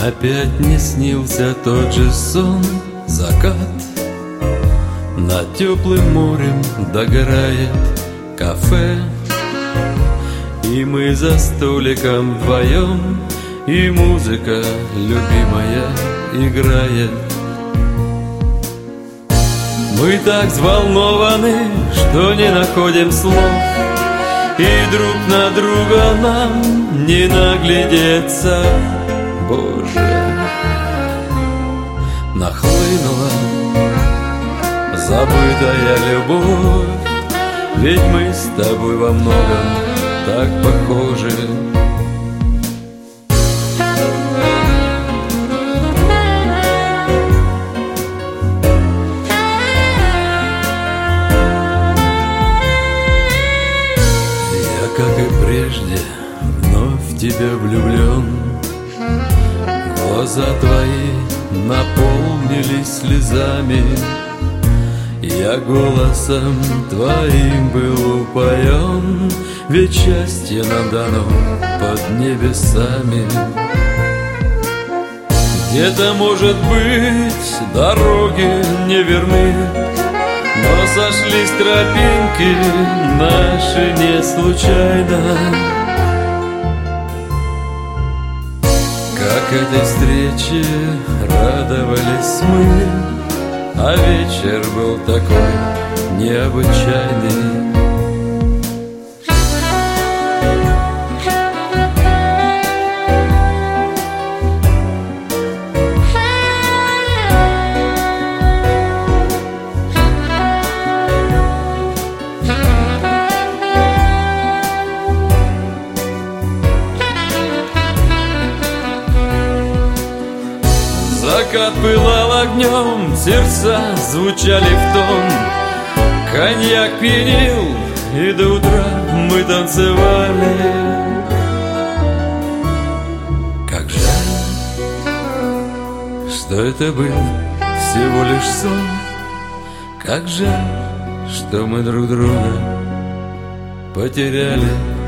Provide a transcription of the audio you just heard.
Опять мне снился тот же сон, закат. Над теплым морем догорает кафе, и мы за столиком вдвоем, и музыка любимая играет. Мы так взволнованы, что не находим слов, и друг на друга нам не наглядеться. Боже, нахлынула забытая любовь, ведь мы с тобой во многом так похожи. Я, как и прежде, вновь в тебя влюблен. Глаза твои наполнились слезами, я голосом твоим был упоен, ведь счастье нам дано под небесами. Где-то, может быть, дороги не верны, но сошлись тропинки наши не случайно. Как этой встрече радовались мы, а вечер был такой необычайный. Закат пылал огнем, сердца звучали в тон, коньяк пьянил, и до утра мы танцевали. Как жаль, что это был всего лишь сон, как жаль, что мы друг друга потеряли.